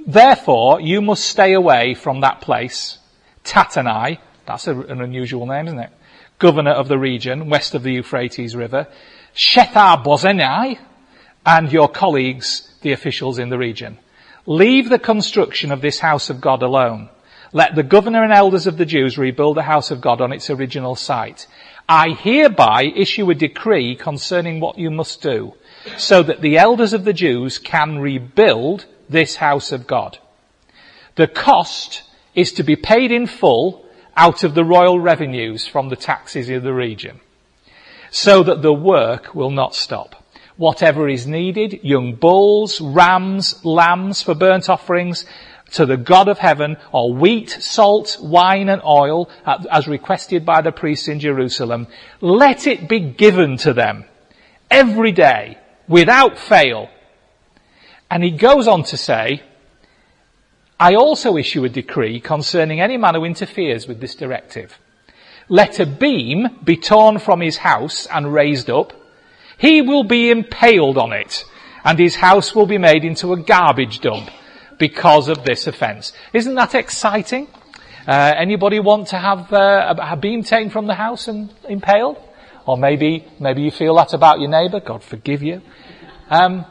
Therefore, you must stay away from that place. Tattenai, that's an unusual name, isn't it? Governor of the region, west of the Euphrates River. Shethar-bozenai, and your colleagues, the officials in the region. Leave the construction of this house of God alone. Let the governor and elders of the Jews rebuild the house of God on its original site. I hereby issue a decree concerning what you must do, so that the elders of the Jews can rebuild this house of God. The cost is to be paid in full out of the royal revenues from the taxes of the region, so that the work will not stop. Whatever is needed, young bulls, rams, lambs for burnt offerings to the God of heaven, or wheat, salt, wine and oil, as requested by the priests in Jerusalem, let it be given to them every day, without fail. And he goes on to say, I also issue a decree concerning any man who interferes with this directive. Let a beam be torn from his house and raised up. He will be impaled on it, and his house will be made into a garbage dump because of this offence. Isn't that exciting? Anybody want to have a beam taken from the house and impaled? Or maybe you feel that about your neighbour. God forgive you. I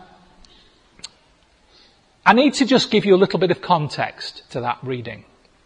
need to just give you a little bit of context to that reading.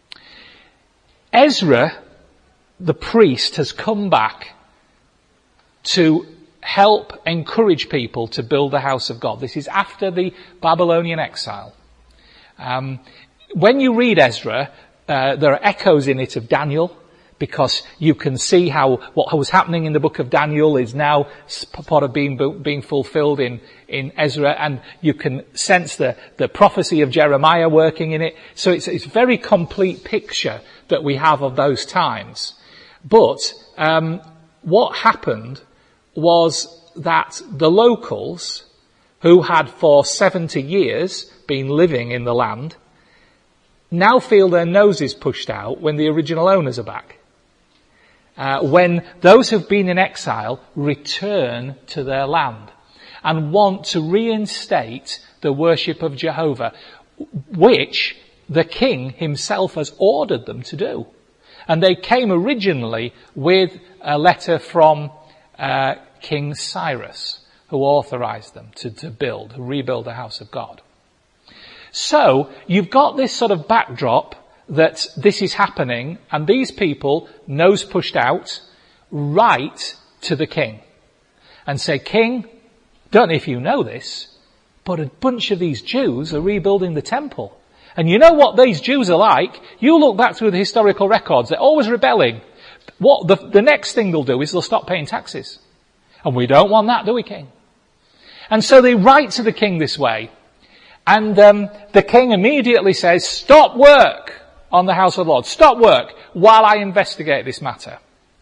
Ezra, the priest, has come back to help encourage people to build the house of God. This is after the Babylonian exile. When you read Ezra, there are echoes in it of Daniel, because you can see how what was happening in the book of Daniel is now part of being fulfilled in Ezra, and you can sense the prophecy of Jeremiah working in it. So it's a very complete picture that we have of those times. But what happened was that the locals, who had for 70 years been living in the land, now feel their noses pushed out when the original owners are back. When those who've been in exile return to their land and want to reinstate the worship of Jehovah, which the king himself has ordered them to do. And they came originally with a letter from King Cyrus, who authorized them to rebuild the house of God. So you've got this sort of backdrop that this is happening, and these people, nose pushed out, write to the king and say, King, don't know if you know this, but a bunch of these Jews are rebuilding the temple. And you know what these Jews are like? You look back through the historical records, they're always rebelling. What the next thing they'll do is they'll stop paying taxes. And we don't want that, do we, king? And so they write to the king this way. And the king immediately says, stop work on the house of the Lord. Stop work while I investigate this matter.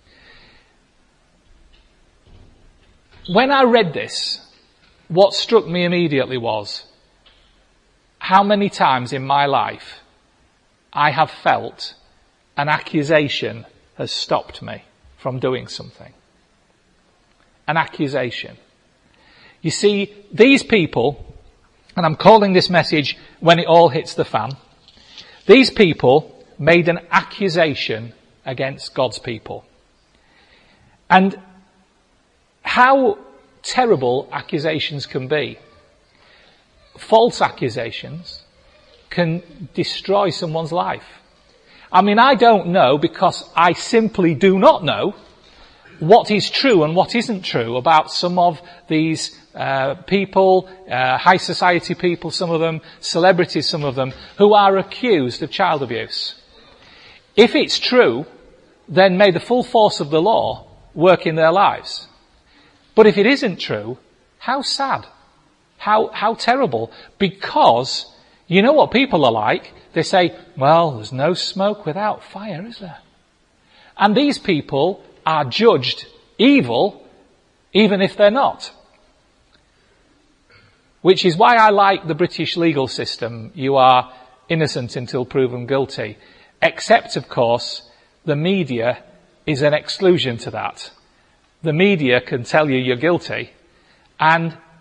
When I read this, what struck me immediately was how many times in my life I have felt an accusation has stopped me from doing something. An accusation. You see, these people, and I'm calling this message When It All Hits the Fan, these people made an accusation against God's people. And how terrible accusations can be. False accusations can destroy someone's life. I mean, I don't know, because I simply do not know what is true and what isn't true about some of these people, high society people, some of them, celebrities, some of them, who are accused of child abuse. If it's true, then may the full force of the law work in their lives. But if it isn't true, how sad, how terrible, because you know what people are like. They say, well, there's no smoke without fire, is there? And these people are judged evil even if they're not. Which is why I like the British legal system. You are innocent until proven guilty. Except, of course, the media is an exclusion to that. The media can tell you you're guilty, and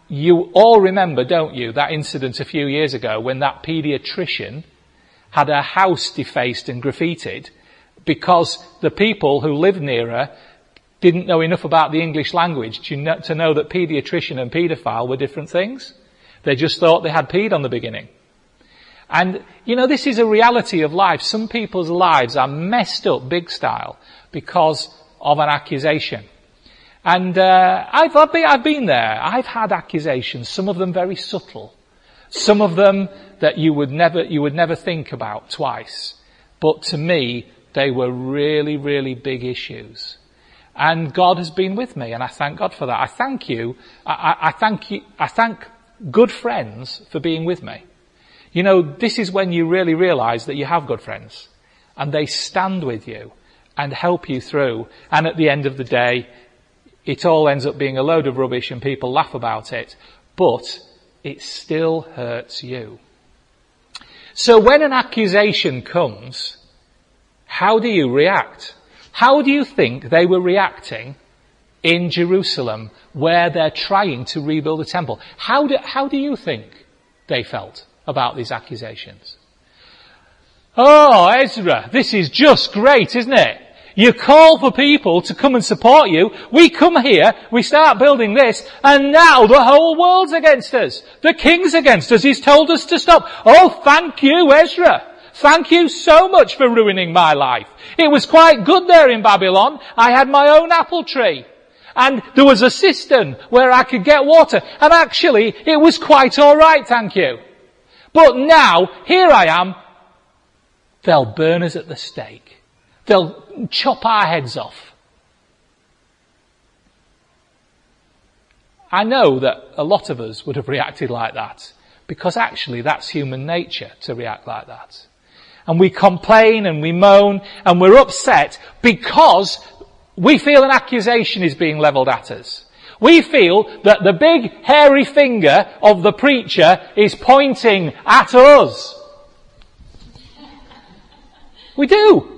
you all remember, don't you, that incident a few years ago when that paediatrician had her house defaced and graffitied because the people who lived near her didn't know enough about the English language to know that paediatrician and paedophile were different things. They just thought they had peed on the beginning. And, this is a reality of life. Some people's lives are messed up big style because of an accusation. And I've been there. I've had accusations, some of them very subtle. Some of them that you would never think about twice. But to me, they were really, really big issues. And God has been with me, and I thank God for that. I thank you. I thank good friends for being with me. This is when you really realise that you have good friends. And they stand with you and help you through. And at the end of the day, it all ends up being a load of rubbish and people laugh about it. But it still hurts you. So when an accusation comes, how do you react? How do you think they were reacting in Jerusalem where they're trying to rebuild the temple? How do you think they felt about these accusations? Oh, Ezra, this is just great, isn't it? You call for people to come and support you. We come here, we start building this, and now the whole world's against us. The king's against us. He's told us to stop. Oh, thank you, Ezra. Thank you so much for ruining my life. It was quite good there in Babylon. I had my own apple tree. And there was a cistern where I could get water. And actually, it was quite all right, thank you. But now, here I am. They'll burn us at the stake. They'll chop our heads off. I know that a lot of us would have reacted like that, because actually that's human nature to react like that. And we complain and we moan and we're upset because we feel an accusation is being levelled at us. We feel that the big hairy finger of the preacher is pointing at us. We do.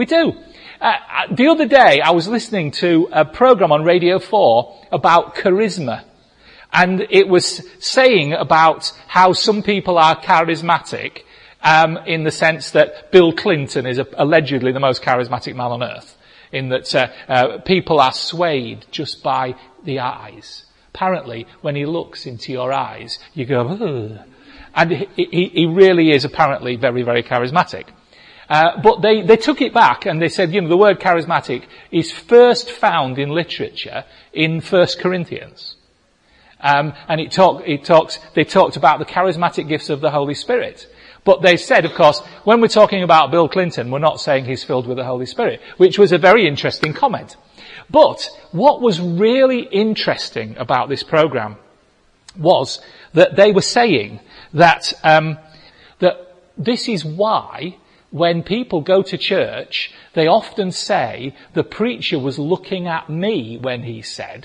The other day I was listening to a program on Radio 4 about charisma. And it was saying about how some people are charismatic, in the sense that Bill Clinton is allegedly the most charismatic man on earth. In that people are swayed just by the eyes. Apparently, when he looks into your eyes, you go, ugh. And he really is apparently very, very charismatic. But they took it back and they said, the word charismatic is first found in literature in 1 Corinthians. And they talked about the charismatic gifts of the Holy Spirit. But they said, of course, when we're talking about Bill Clinton, we're not saying he's filled with the Holy Spirit, which was a very interesting comment. But what was really interesting about this program was that they were saying that this is why when people go to church, they often say the preacher was looking at me when he said.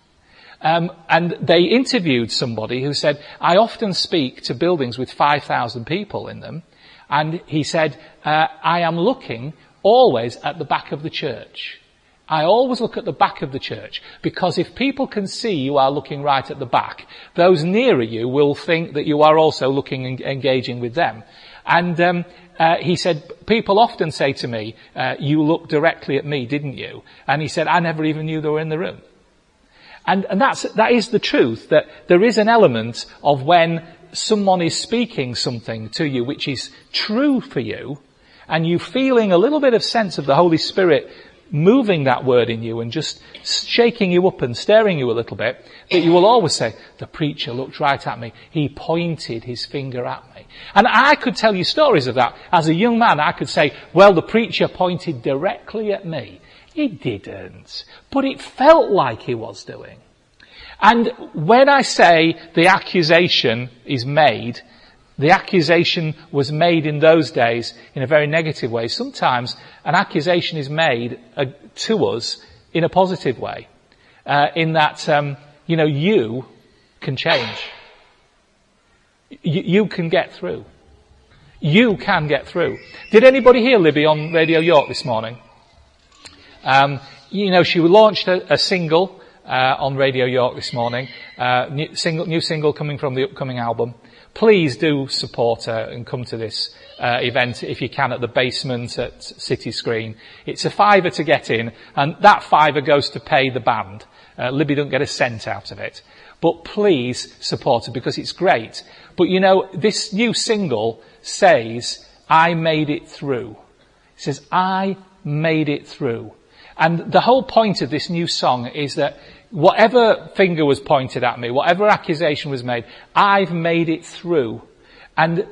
And they interviewed somebody who said, I often speak to buildings with 5,000 people in them. And he said, I am looking always at the back of the church. I always look at the back of the church, because if people can see you are looking right at the back, those nearer you will think that you are also looking and engaging with them. And he said, people often say to me, you looked directly at me, didn't you? And he said, I never even knew they were in the room. And that is the truth, that there is an element of when someone is speaking something to you which is true for you, and you feeling a little bit of sense of the Holy Spirit moving that word in you and just shaking you up and staring you a little bit, that you will always say, the preacher looked right at me. He pointed his finger at me. And I could tell you stories of that. As a young man, I could say, well, the preacher pointed directly at me. He didn't, but it felt like he was doing. And when I say the accusation is made, the accusation was made in those days in a very negative way. Sometimes an accusation is made to us in a positive way, in that, you can change. You can get through. You can get through. Did anybody hear Libby on Radio York this morning? She launched a single on Radio York this morning. New single coming from the upcoming album. Please do support her and come to this event if you can at the basement at City Screen. It's £5 to get in, and that £5 goes to pay the band. Libby don't get a cent out of it. But please support her because it's great. But you know, this new single says, I made it through. It says, I made it through. And the whole point of this new song is that whatever finger was pointed at me, whatever accusation was made, I've made it through. And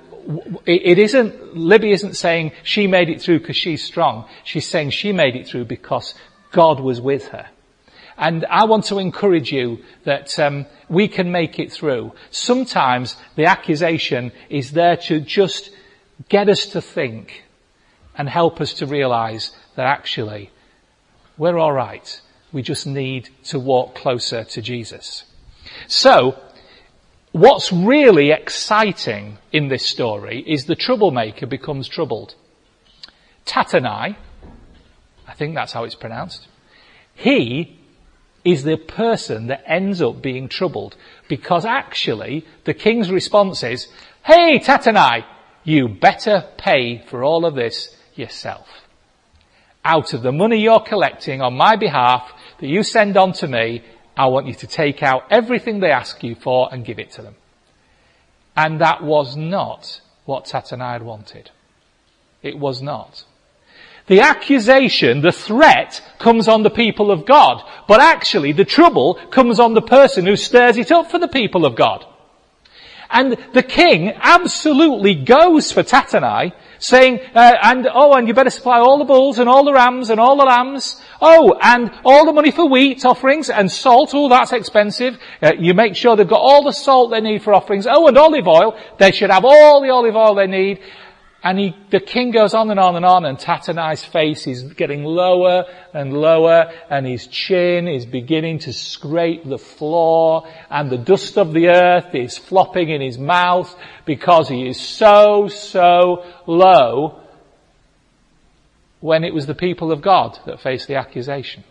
Libby isn't saying she made it through because she's strong. She's saying she made it through because God was with her. And I want to encourage you that we can make it through. Sometimes the accusation is there to just get us to think and help us to realise that actually we're all right. We just need to walk closer to Jesus. So, what's really exciting in this story is the troublemaker becomes troubled. Tattenai, I think that's how it's pronounced, he is the person that ends up being troubled because actually the king's response is, hey Tattenai, you better pay for all of this yourself. Out of the money you're collecting on my behalf that you send on to me, I want you to take out everything they ask you for and give it to them. And that was not what Tattenai had wanted. It was not. The accusation, the threat, comes on the people of God. But actually, the trouble comes on the person who stirs it up for the people of God. And the king absolutely goes for Tattenai, saying, and you better supply all the bulls and all the rams and all the lambs. Oh, and all the money for wheat offerings and salt. Oh, that's expensive. You make sure they've got all the salt they need for offerings. Oh, and olive oil. They should have all the olive oil they need. And the king goes on and on and on, and Tattenai's face is getting lower and lower, and his chin is beginning to scrape the floor, and the dust of the earth is flopping in his mouth because he is so low, when it was the people of God that faced the accusation.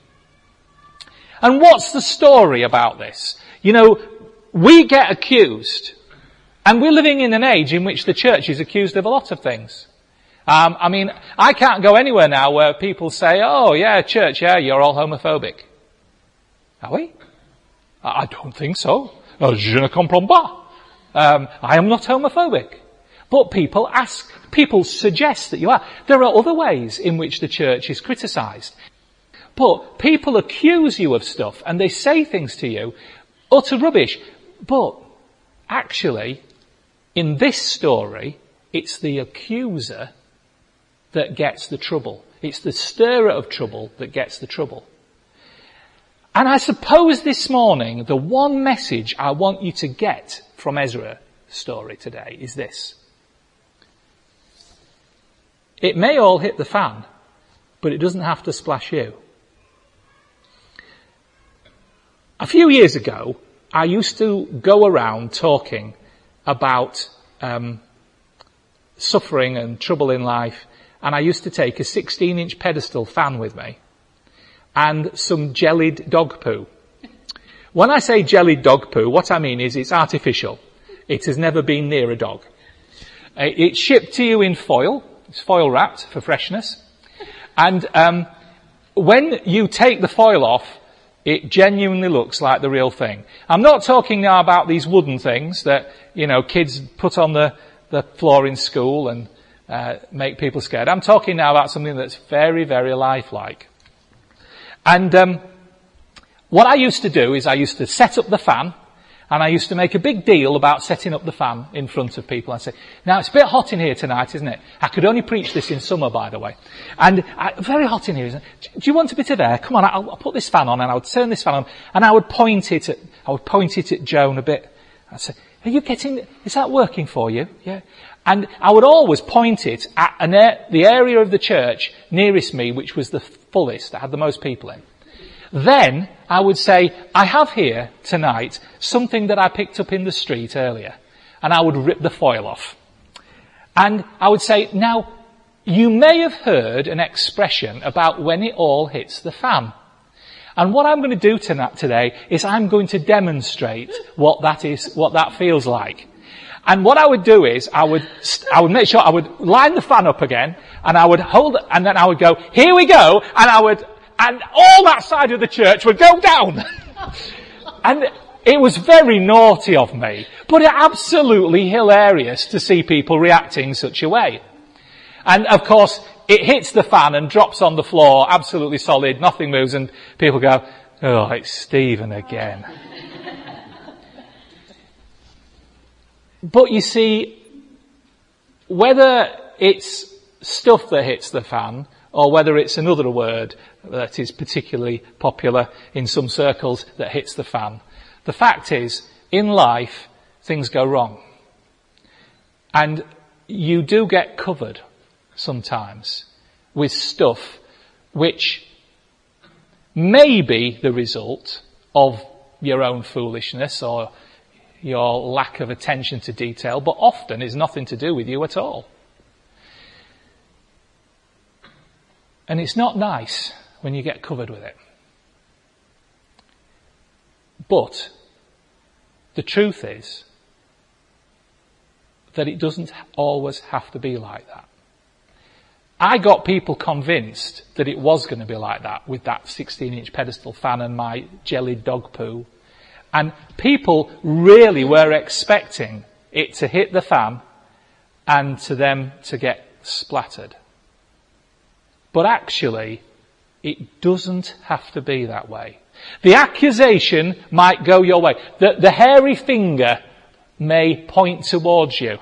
And what's the story about this? You know, we get accused. And we're living in an age in which the church is accused of a lot of things. I can't go anywhere now where people say, oh yeah, church, yeah, you're all homophobic. Are we? I don't think so. Je ne comprends pas. I am not homophobic. But people suggest that you are. There are other ways in which the church is criticised. But people accuse you of stuff and they say things to you, utter rubbish. But actually, in this story, it's the accuser that gets the trouble. It's the stirrer of trouble that gets the trouble. And I suppose this morning, the one message I want you to get from Ezra's story today is this. It may all hit the fan, but it doesn't have to splash you. A few years ago, I used to go around talking about suffering and trouble in life, and I used to take a 16-inch pedestal fan with me and some jellied dog poo. When I say jellied dog poo, what I mean is it's artificial. It has never been near a dog. It's shipped to you in foil. It's foil wrapped for freshness. And when you take the foil off, it genuinely looks like the real thing. I'm not talking now about these wooden things that, kids put on the floor in school and make people scared. I'm talking now about something that's very, very lifelike. And what I used to do is I used to set up the fan, and I used to make a big deal about setting up the fan in front of people. I'd say, now it's a bit hot in here tonight, isn't it? I could only preach this in summer, by the way. And very hot in here, isn't it? Do you want a bit of air? Come on, I'll put this fan on, and I would turn this fan on, and I would point it at Joan a bit. I'd say, is that working for you? Yeah. And I would always point it at the area of the church nearest me, which was the fullest, that had the most people in. Then I would say, I have here tonight something that I picked up in the street earlier. And I would rip the foil off. And I would say, now, you may have heard an expression about when it all hits the fan. And what I'm going to do today is I'm going to demonstrate what that feels like. And what I would do is I would make sure I would line the fan up again, and I would hold it, and then I would go, here we go, and all that side of the church would go down. And it was very naughty of me, but absolutely hilarious to see people reacting such a way. And of course, it hits the fan and drops on the floor, absolutely solid, nothing moves, and people go, oh, it's Stephen again. But you see, whether it's stuff that hits the fan, or whether it's another word that is particularly popular in some circles that hits the fan, the fact is, in life, things go wrong. And you do get covered sometimes with stuff which may be the result of your own foolishness or your lack of attention to detail, but often is nothing to do with you at all. And it's not nice when you get covered with it. But the truth is that it doesn't always have to be like that. I got people convinced that it was going to be like that with that 16-inch pedestal fan and my jellied dog poo. And people really were expecting it to hit the fan and to them to get splattered. But actually, it doesn't have to be that way. The accusation might go your way. The hairy finger may point towards you.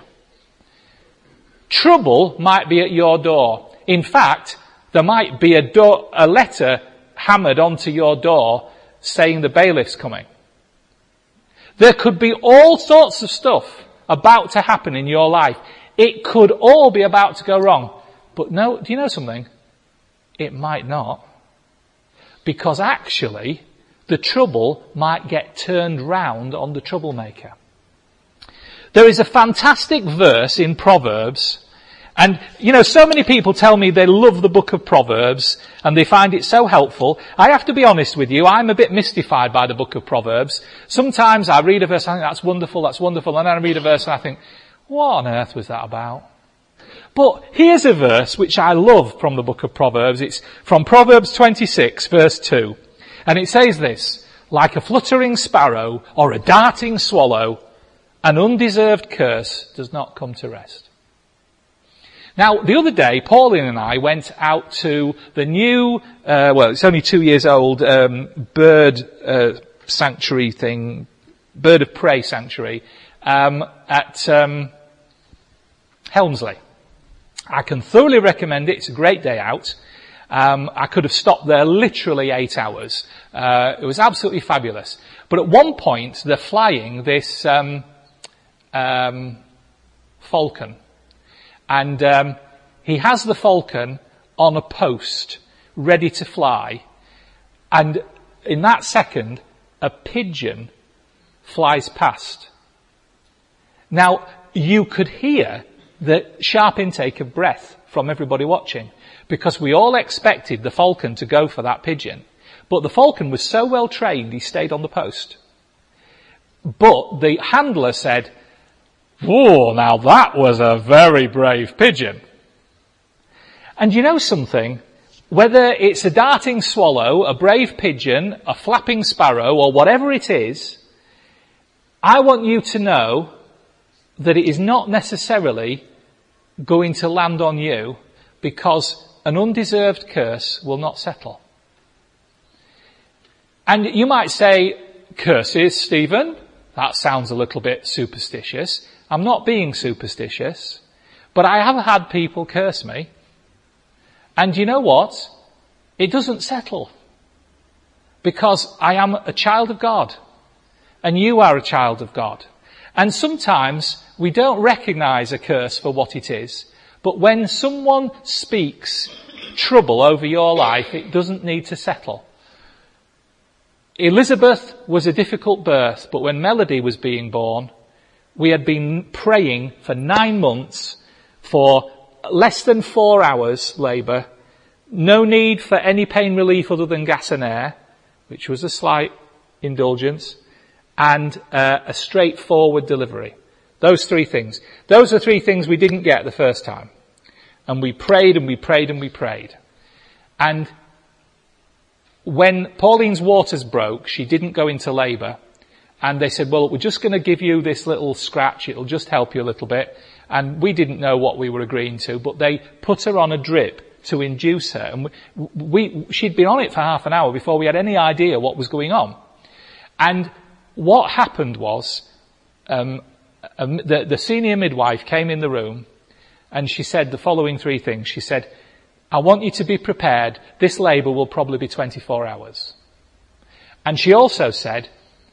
Trouble might be at your door. In fact, there might be a letter hammered onto your door saying the bailiff's coming. There could be all sorts of stuff about to happen in your life. It could all be about to go wrong. But no, do you know something? It might not. Because actually, the trouble might get turned round on the troublemaker. There is a fantastic verse in Proverbs. And, so many people tell me they love the book of Proverbs and they find it so helpful. I have to be honest with you, I'm a bit mystified by the book of Proverbs. Sometimes I read a verse, I think that's wonderful, and then I read a verse and I think, what on earth was that about? But here's a verse which I love from the book of Proverbs. It's from Proverbs 26, verse 2. And it says this, like a fluttering sparrow or a darting swallow, an undeserved curse does not come to rest. Now, the other day, Pauline and I went out to the new, it's only 2 years old, bird sanctuary thing, bird of prey sanctuary, at Helmsley. I can thoroughly recommend it. It's a great day out. I could have stopped there literally 8 hours. It was absolutely fabulous. But at one point, they're flying this falcon. And he has the falcon on a post, ready to fly. And in that second, a pigeon flies past. Now, you could hear the sharp intake of breath from everybody watching, because we all expected the falcon to go for that pigeon. But the falcon was so well trained, he stayed on the post. But the handler said, "Whoa, now that was a very brave pigeon." And you know something? Whether it's a darting swallow, a brave pigeon, a flapping sparrow, or whatever it is, I want you to know that it is not necessarily going to land on you, because an undeserved curse will not settle. And you might say, curses, Stephen? That sounds a little bit superstitious. I'm not being superstitious, but I have had people curse me. And you know what? It doesn't settle. Because I am a child of God. And you are a child of God. And sometimes we don't recognize a curse for what it is. But when someone speaks trouble over your life, it doesn't need to settle. Elizabeth was a difficult birth, but when Melody was being born, we had been praying for 9 months for less than 4 hours labour, no need for any pain relief other than gas and air, which was a slight indulgence, and a straightforward delivery. Those three things. Those are three things we didn't get the first time. And we prayed and we prayed and we prayed. And when Pauline's waters broke, she didn't go into labour. And they said, well, we're just going to give you this little scratch. It'll just help you a little bit. And we didn't know what we were agreeing to, but they put her on a drip to induce her. And she'd been on it for half an hour before we had any idea what was going on. And what happened was, the senior midwife came in the room and she said the following three things. She said, I want you to be prepared. This labour will probably be 24 hours. And she also said,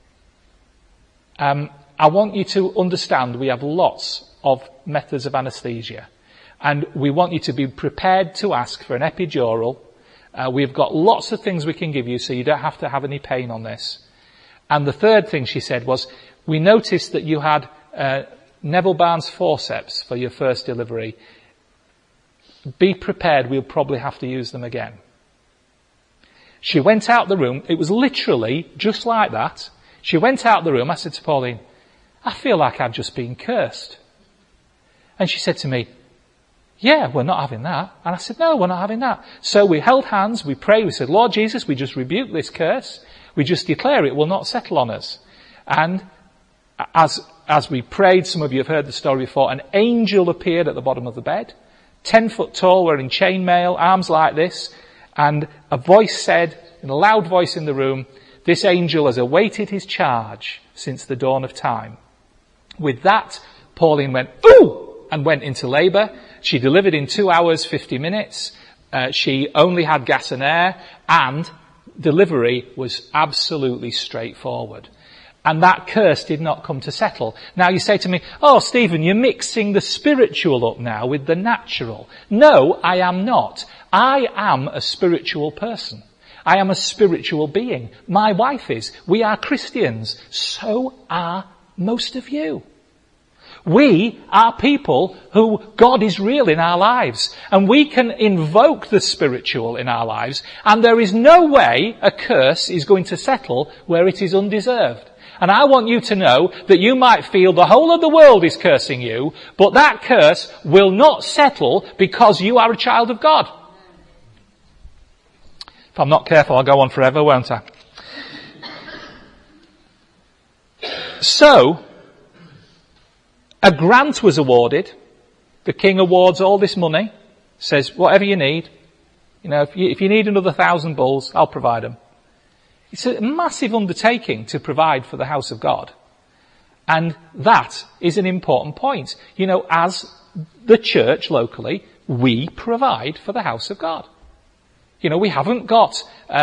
I want you to understand we have lots of methods of anaesthesia. And we want you to be prepared to ask for an epidural. We've got lots of things we can give you so you don't have to have any pain on this. And the third thing she said was, we noticed that you had Neville Barnes forceps for your first delivery. Be prepared, we'll probably have to use them again. She went out the room. It was literally just like that. She went out the room. I said to Pauline, I feel like I've just been cursed. And she said to me, yeah, we're not having that. And I said, no, we're not having that. So we held hands, we prayed, we said, Lord Jesus, we just rebuke this curse. We just declare it will not settle on us. And as we prayed, some of you have heard the story before, an angel appeared at the bottom of the bed, 10 foot tall, wearing chainmail, arms like this, and a voice said, in a loud voice in the room, this angel has awaited his charge since the dawn of time. With that, Pauline went, ooh, and went into labour. She delivered in 2 hours, 50 minutes. She only had gas and air, and delivery was absolutely straightforward. And that curse did not come to settle. Now you say to me, oh, Stephen, you're mixing the spiritual up now with the natural. No, I am not. I am a spiritual person. I am a spiritual being. My wife is. We are Christians. So are most of you. We are people who God is real in our lives, and we can invoke the spiritual in our lives, and there is no way a curse is going to settle where it is undeserved. And I want you to know that you might feel the whole of the world is cursing you, but that curse will not settle because you are a child of God. If I'm not careful, I'll go on forever, won't I? So, a grant was awarded. The king awards all this money, says, whatever you need. You know, if you need another 1,000 bulls, I'll provide them. It's a massive undertaking to provide for the house of God. And that is an important point. You know, as the church locally, we provide for the house of God. You know, we haven't got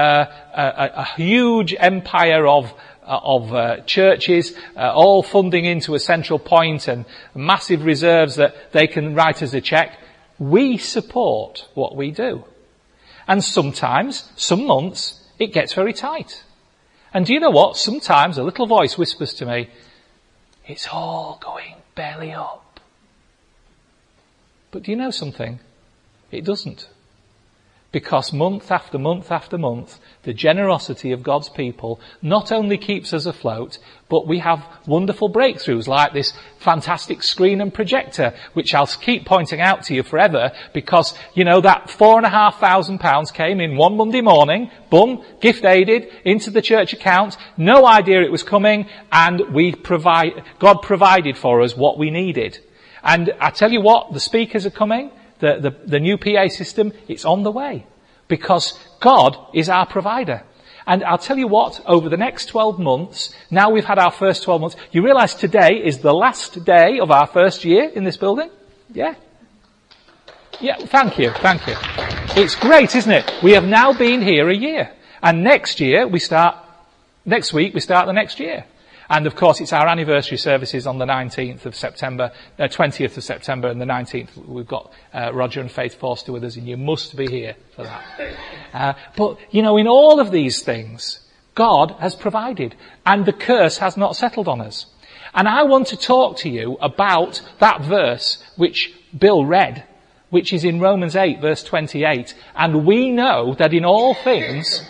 a huge empire of churches, all funding into a central point and massive reserves that they can write as a cheque. We support what we do. And sometimes, some months, it gets very tight. And do you know what? Sometimes a little voice whispers to me, it's all going belly up. But do you know something? It doesn't. Because month after month after month, the generosity of God's people not only keeps us afloat, but we have wonderful breakthroughs like this fantastic screen and projector, which I'll keep pointing out to you forever because, you know, that £4,500 came in one Monday morning, boom, gift aided, into the church account, no idea it was coming, and God provided for us what we needed. And I tell you what, the speakers are coming. The new PA system, it's on the way. Because God is our provider. And I'll tell you what, over the next 12 months, now we've had our first 12 months, you realise today is the last day of our first year in this building? Yeah? Yeah, thank you. It's great, isn't it? We have now been here a year. And next week we start the next year. And of course, it's our anniversary services on the 19th of September, 20th of September and the 19th. We've got Roger and Faith Forster with us, and you must be here for that. But, you know, in all of these things, God has provided, and the curse has not settled on us. And I want to talk to you about that verse which Bill read, which is in Romans 8, verse 28. And we know that in all things,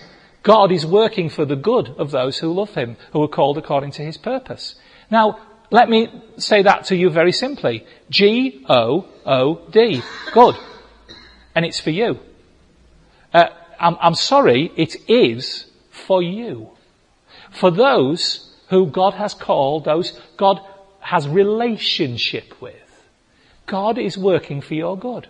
God is working for the good of those who love him, who are called according to his purpose. Now, let me say that to you very simply. G-O-O-D. Good. And it's for you. I'm sorry, it is for you. For those who God has called, those God has relationship with. God is working for your good.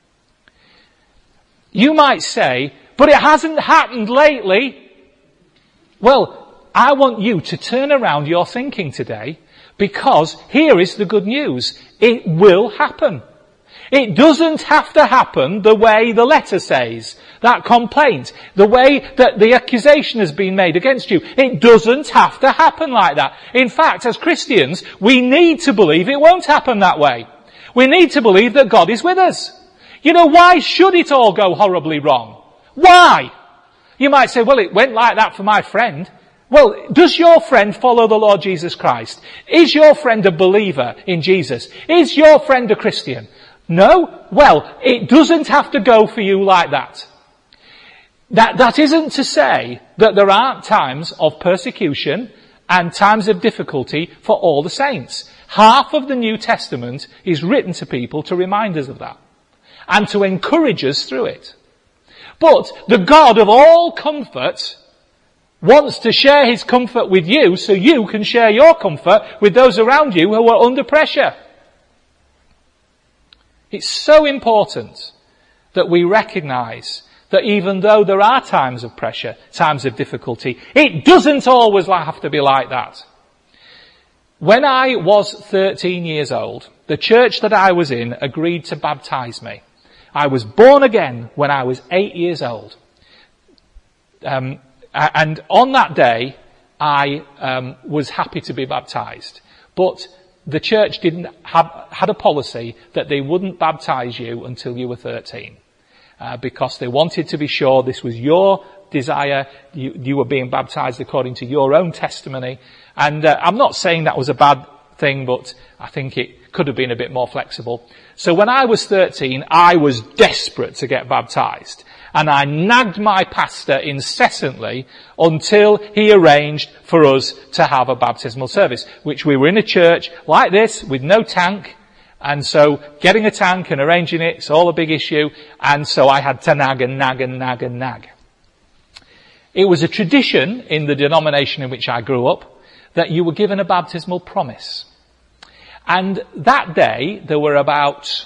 You might say, but it hasn't happened lately. Well, I want you to turn around your thinking today, because here is the good news. It will happen. It doesn't have to happen the way the letter says, that complaint, the way that the accusation has been made against you. It doesn't have to happen like that. In fact, as Christians, we need to believe it won't happen that way. We need to believe that God is with us. You know, why should it all go horribly wrong? Why? You might say, well, it went like that for my friend. Well, does your friend follow the Lord Jesus Christ? Is your friend a believer in Jesus? Is your friend a Christian? No? Well, it doesn't have to go for you like that. That isn't to say that there aren't times of persecution and times of difficulty for all the saints. Half of the New Testament is written to people to remind us of that and to encourage us through it. But the God of all comfort wants to share his comfort with you so you can share your comfort with those around you who are under pressure. It's so important that we recognise that even though there are times of pressure, times of difficulty, it doesn't always have to be like that. When I was 13 years old, the church that I was in agreed to baptise me. I was born again when I was 8 years old. And on that day, I was happy to be baptised. But the church had a policy that they wouldn't baptise you until you were 13. Because they wanted to be sure this was your desire, you were being baptised according to your own testimony. And I'm not saying that was a bad thing, but I think it could have been a bit more flexible. So when I was 13, I was desperate to get baptised. And I nagged my pastor incessantly until he arranged for us to have a baptismal service, which we were in a church like this with no tank. And so getting a tank and arranging it's all a big issue. And so I had to nag and nag and nag and nag. It was a tradition in the denomination in which I grew up that you were given a baptismal promise. And that day there were about,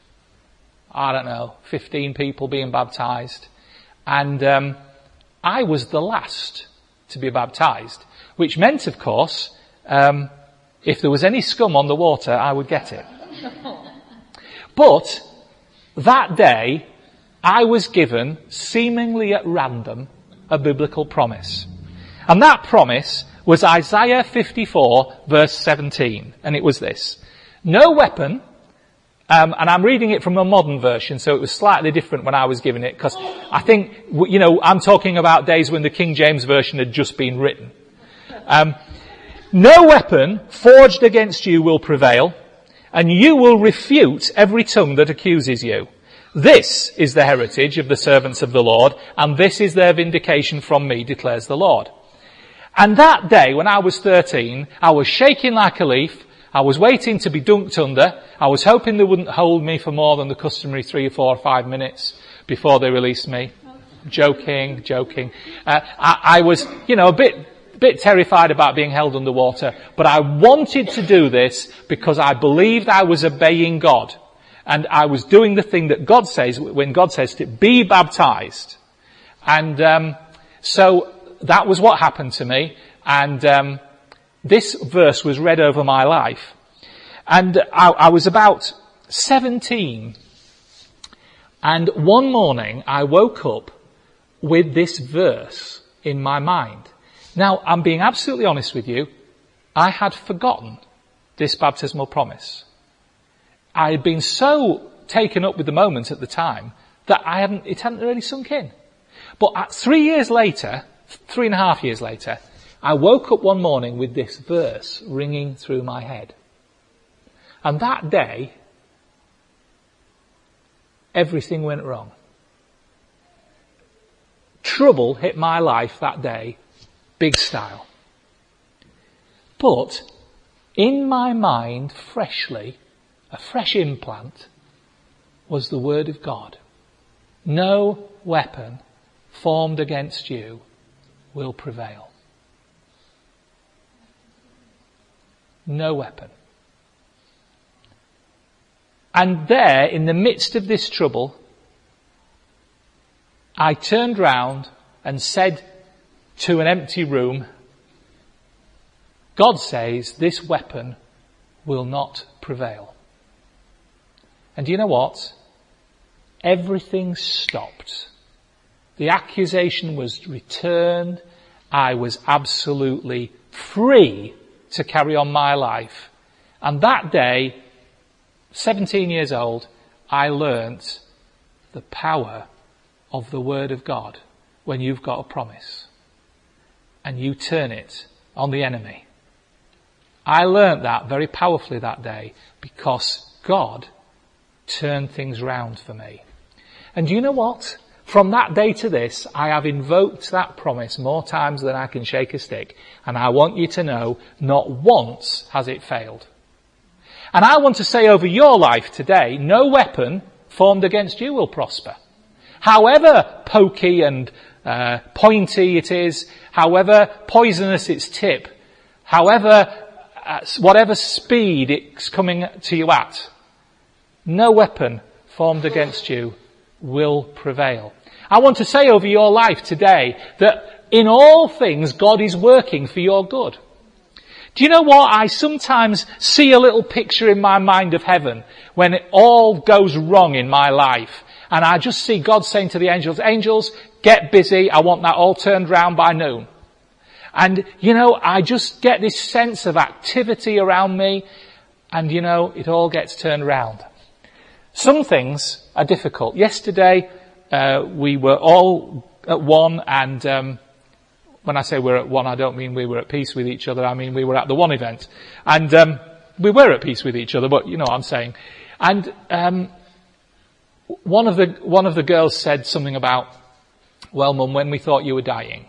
15 people being baptised. And I was the last to be baptised, which meant, of course, if there was any scum on the water, I would get it. But that day, I was given, seemingly at random, a biblical promise. And that promise was Isaiah 54, verse 17. And it was this: no weapon, and I'm reading it from a modern version, so it was slightly different when I was given it, because I think, I'm talking about days when the King James Version had just been written. No weapon forged against you will prevail, and you will refute every tongue that accuses you. This is the heritage of the servants of the Lord, and this is their vindication from me, declares the Lord. And that day, when I was 13, I was shaking like a leaf. I was waiting to be dunked under. I was hoping they wouldn't hold me for more than the customary 3 or 4 or 5 minutes before they released me. Joking. I was, a bit terrified about being held underwater, but I wanted to do this because I believed I was obeying God. And I was doing the thing that God says, when God says to be baptized. And so that was what happened to me. And this verse was read over my life. And I was about 17. And one morning I woke up with this verse in my mind. Now, I'm being absolutely honest with you. I had forgotten this baptismal promise. I had been so taken up with the moment at the time that it hadn't really sunk in. But 3 years later, 3.5 years later, I woke up one morning with this verse ringing through my head. And that day, everything went wrong. trouble hit my life that day, big style. But in my mind, freshly, a fresh implant, was the word of God. No weapon formed against you will prevail. No weapon. And there, in the midst of this trouble, I turned round and said to an empty room, God says this weapon will not prevail. And you know what? Everything stopped. The accusation was returned. I was absolutely free to carry on my life. And that day, 17 years old, I learnt the power of the Word of God when you've got a promise and you turn it on the enemy. I learnt that very powerfully that day because God turned things round for me. And you know what? From that day to this, I have invoked that promise more times than I can shake a stick. And I want you to know, not once has it failed. And I want to say over your life today, no weapon formed against you will prosper. However pokey and pointy it is, however poisonous its tip, however whatever speed it's coming to you at, no weapon formed against you will prevail. I want to say over your life today that in all things God is working for your good. Do you know what? I sometimes see a little picture in my mind of heaven when it all goes wrong in my life. And I just see God saying to the angels, angels, get busy. I want that all turned round by noon. And, you know, I just get this sense of activity around me. And, you know, it all gets turned round. Some things are difficult. Yesterday, we were all at one, and when I say we're at one, I don't mean we were at peace with each other. I mean we were at the one event. And we were at peace with each other, but you know what I'm saying. And one of the girls said something about, well, Mum, when we thought you were dying.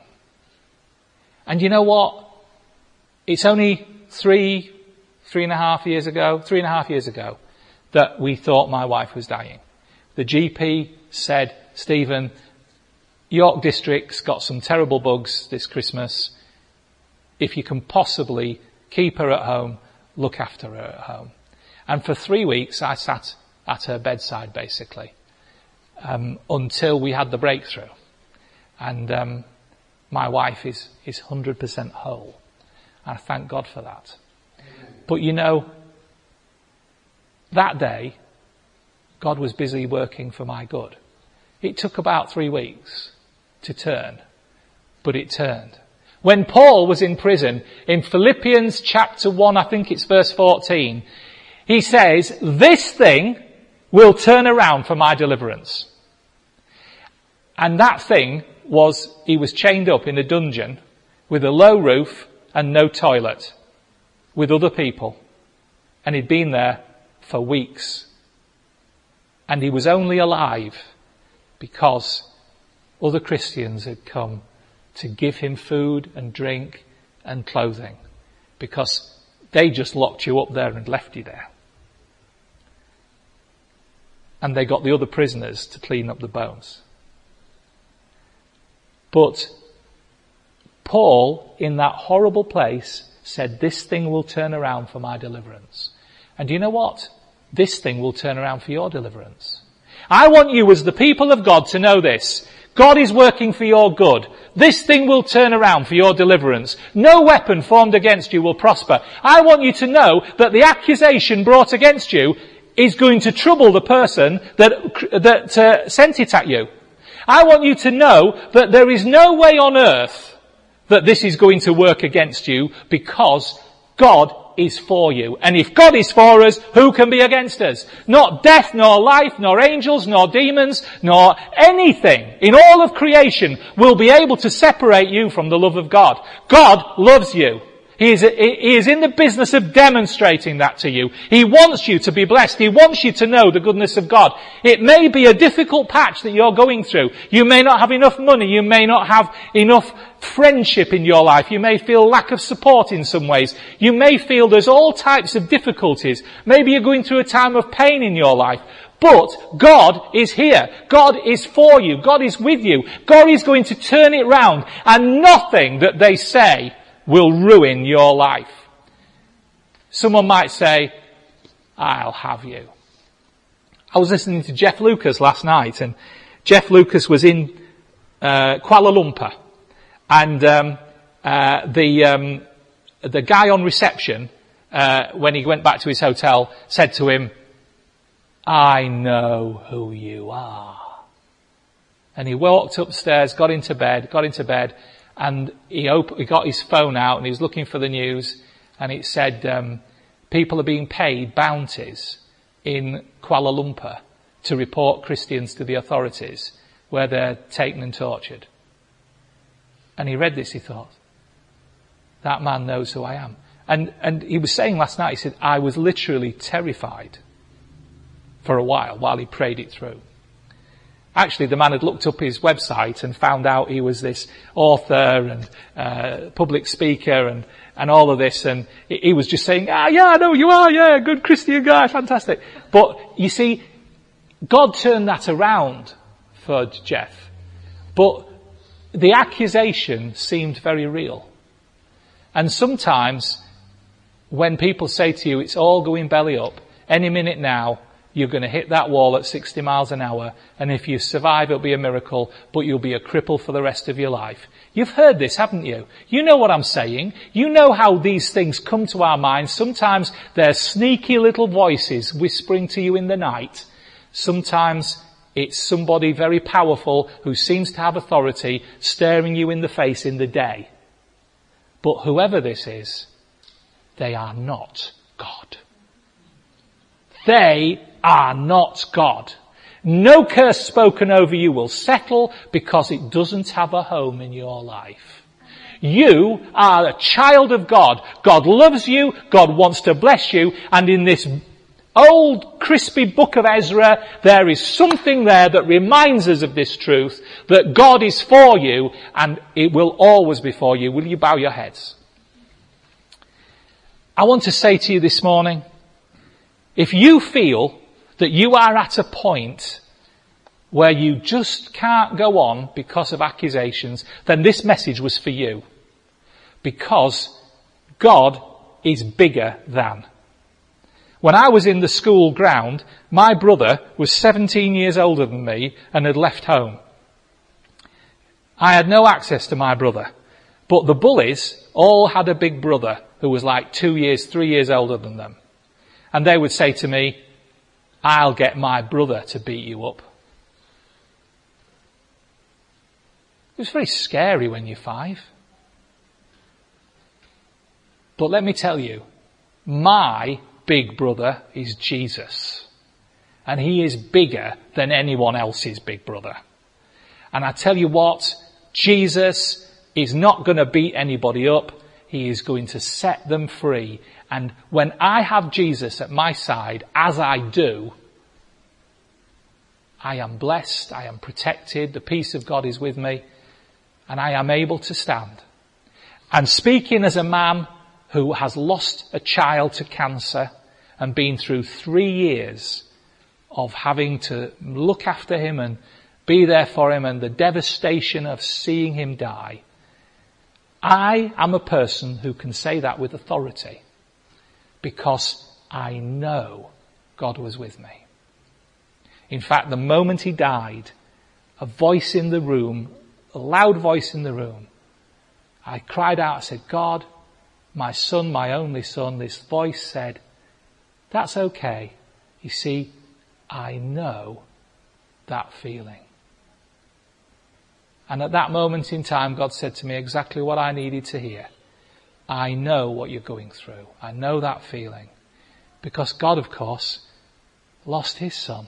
And you know what? It's only 3.5 years ago that we thought my wife was dying. The GP said, Stephen, York District's got some terrible bugs this Christmas. If you can possibly keep her at home, look after her at home. And for 3 weeks I sat at her bedside basically, until we had the breakthrough. And my wife is 100% whole. And I thank God for that. But you know, that day, God was busy working for my good. It took about 3 weeks to turn, but it turned. When Paul was in prison, in Philippians chapter 1, I think it's verse 14, he says, this thing will turn around for my deliverance. And that thing was, he was chained up in a dungeon with a low roof and no toilet with other people. And he'd been there for weeks. And he was only alive because other Christians had come to give him food and drink and clothing, because they just locked you up there and left you there. And they got the other prisoners to clean up the bones. But Paul, in that horrible place, said, this thing will turn around for my deliverance. And you know what? This thing will turn around for your deliverance. I want you as the people of God to know this. God is working for your good. This thing will turn around for your deliverance. No weapon formed against you will prosper. I want you to know that the accusation brought against you is going to trouble the person that sent it at you. I want you to know that there is no way on earth that this is going to work against you, because God is for you. And if God is for us, who can be against us? Not death, nor life, nor angels, nor demons, nor anything in all of creation will be able to separate you from the love of God. God loves you. He is in the business of demonstrating that to you. He wants you to be blessed. He wants you to know the goodness of God. It may be a difficult patch that you're going through. You may not have enough money. You may not have enough friendship in your life. You may feel lack of support in some ways. You may feel there's all types of difficulties. Maybe you're going through a time of pain in your life. But God is here. God is for you. God is with you. God is going to turn it round. And nothing that they say will ruin your life. Someone might say, I'll have you. I was listening to Jeff Lucas last night, and Jeff Lucas was in Kuala Lumpur, and the guy on reception, when he went back to his hotel, said to him, I know who you are. And he walked upstairs, got into bed, and he got his phone out and he was looking for the news, and it said people are being paid bounties in Kuala Lumpur to report Christians to the authorities where they're taken and tortured. And he read this, he thought, that man knows who I am. And he was saying last night, he said, I was literally terrified for a while he prayed it through. Actually, the man had looked up his website and found out he was this author and public speaker and all of this, and he was just saying, yeah, I know you are, yeah, good Christian guy, fantastic. But you see, God turned that around for Jeff. But the accusation seemed very real. And sometimes when people say to you, it's all going belly up, any minute now, you're going to hit that wall at 60 miles an hour, and if you survive, it'll be a miracle, but you'll be a cripple for the rest of your life. You've heard this, haven't you? You know what I'm saying. You know how these things come to our minds. Sometimes they're sneaky little voices whispering to you in the night. Sometimes it's somebody very powerful who seems to have authority staring you in the face in the day. But whoever this is, they are not God. They are not God. No curse spoken over you will settle because it doesn't have a home in your life. You are a child of God. God loves you. God wants to bless you. And in this old crispy book of Ezra, there is something there that reminds us of this truth, that God is for you and it will always be for you. Will you bow your heads? I want to say to you this morning, if you feel that you are at a point where you just can't go on because of accusations, then this message was for you. Because God is bigger than. When I was in the school ground, my brother was 17 years older than me and had left home. I had no access to my brother. But the bullies all had a big brother who was like 2 years, 3 years older than them. And they would say to me, I'll get my brother to beat you up. It was very scary when you're 5. But let me tell you, my big brother is Jesus. And he is bigger than anyone else's big brother. And I tell you what, Jesus is not going to beat anybody up. He is going to set them free. And when I have Jesus at my side, as I do, I am blessed, I am protected, the peace of God is with me, and I am able to stand. And speaking as a man who has lost a child to cancer and been through 3 years of having to look after him and be there for him and the devastation of seeing him die, I am a person who can say that with authority because I know God was with me. In fact, the moment he died, a voice in the room, a loud voice in the room, I cried out, I said, God, my son, my only son, this voice said, that's okay. You see, I know that feeling. And at that moment in time, God said to me exactly what I needed to hear. I know what you're going through. I know that feeling. Because God, of course, lost his son.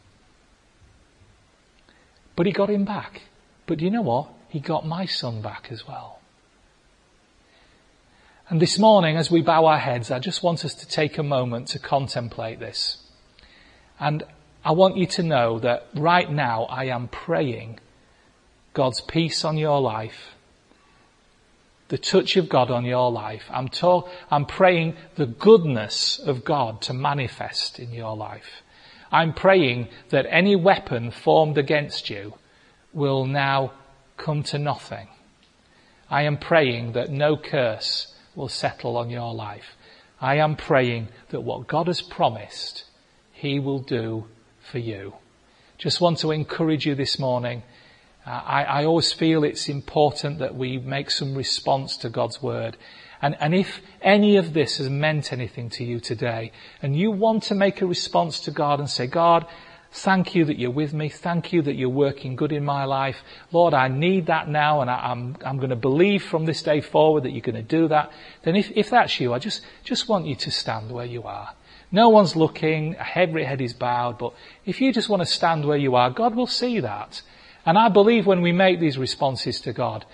But he got him back. But do you know what? He got my son back as well. And this morning, as we bow our heads, I just want us to take a moment to contemplate this. And I want you to know that right now I am praying God's peace on your life, the touch of God on your life. I'm praying the goodness of God to manifest in your life. I'm praying that any weapon formed against you will now come to nothing. I am praying that no curse will settle on your life. I am praying that what God has promised, he will do for you. Just want to encourage you this morning. I always feel it's important that we make some response to God's word. And if any of this has meant anything to you today, and you want to make a response to God and say, God, thank you that you're with me. Thank you that you're working good in my life. Lord, I need that now, and I'm going to believe from this day forward that you're going to do that. Then if that's you, I just want you to stand where you are. No one's looking, every head is bowed, but if you just want to stand where you are, God will see that. And I believe when we make these responses to God,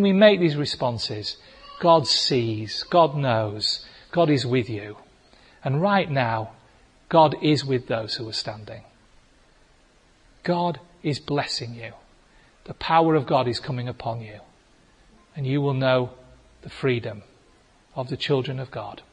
God sees, God knows, God is with you. And right now, God is with those who are standing. God is blessing you. The power of God is coming upon you. And you will know the freedom of the children of God.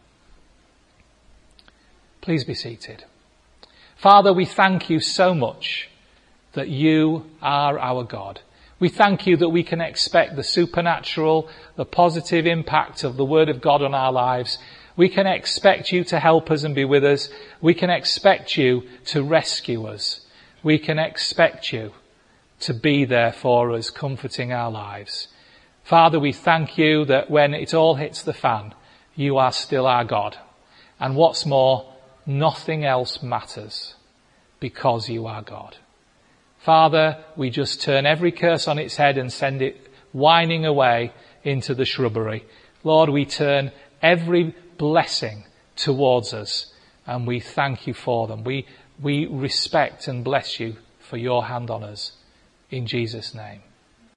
Please be seated. Father, we thank you so much that you are our God. We thank you that we can expect the supernatural, the positive impact of the Word of God on our lives. We can expect you to help us and be with us. We can expect you to rescue us. We can expect you to be there for us, comforting our lives. Father, we thank you that when it all hits the fan, you are still our God. And what's more, nothing else matters because you are God. Father, we just turn every curse on its head and send it whining away into the shrubbery. Lord, we turn every blessing towards us and we thank you for them. We respect and bless you for your hand on us. In Jesus' name.